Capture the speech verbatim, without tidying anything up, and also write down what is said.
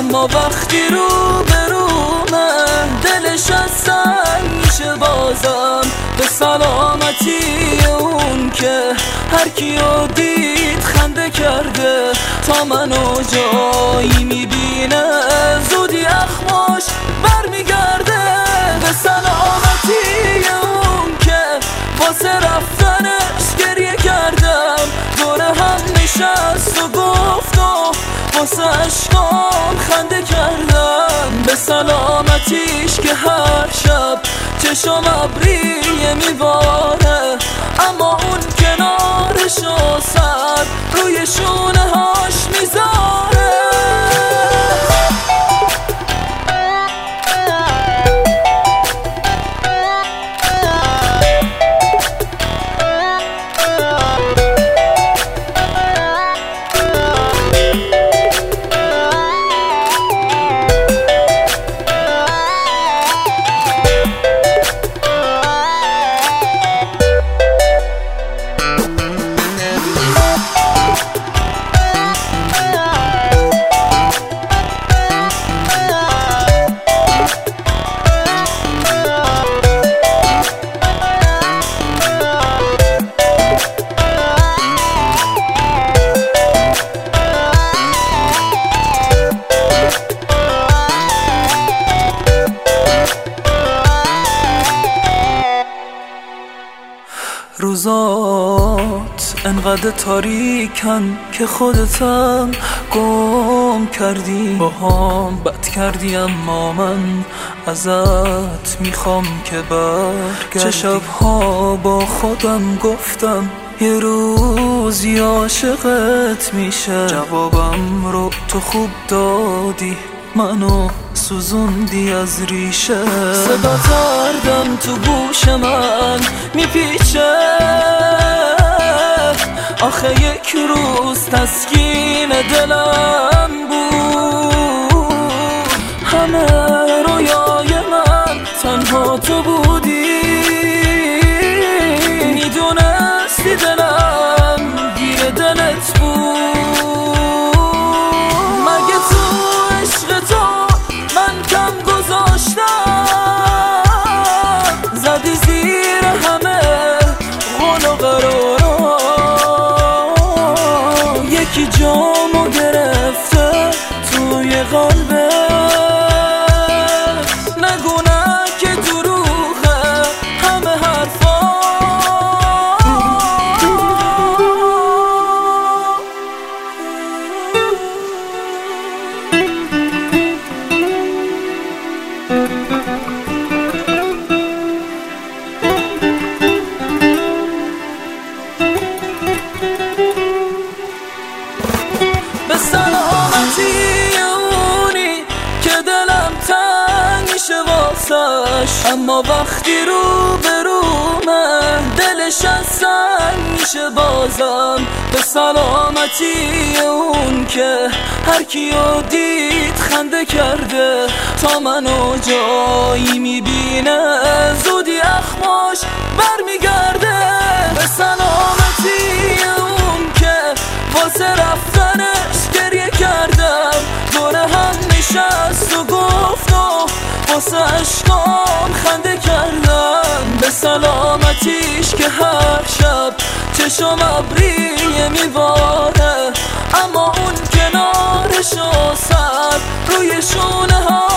اما وقتی رو برومه دلش از سنگ میشه بازم به سلامتی اون که هر کیو دید خنده کرده تا منو جایی میبینه زودی اخماش برمیگرده به سلامتی اون که واسه رفتنش گریه کردم دور هم نشست و گفت و واسه عشقام خنده کردم به سلامتیش که هر شب چشم ابریه میباره اما اون کنارش و سر روی شونه هاش میذاره روزات انقدر تاریکن که خودتم گم کردی با هم بد کردی اما من ازت میخوام که برگردی چه شبها با خودم گفتم یه روزی عاشقت میشه جوابم رو تو خوب دادی منو سوزوندی از ریشه صدا دردم تو گوش من میپیچه آخه یک روز تسکین دلم بود همه رویای من تنها تو بودی میدونستی دلم گیر دلت بود مگه تو عشق تو من کم گذاشتم زدی زیر همه غل و قرارا یکی جامو گرفته توی قلبه نگو نه که دروغه همه حرفا به سلامتی اونی که دلم تنگ میشه واسش اما وقتی رو برومه دلش از سنگ میشه بازم به سلامتی اون که هر کیو دید خنده کرده تا منو جایی میبینه زودی اخماش برمیگرده به سلامتی اون که واسه رفتنش گریه کردم دور هم نشست و گفت و واسه عشقام خنده کردم به سلامتیش که هر شب چشم ابریه میباره اما اون کنارش و سر روی شونه ها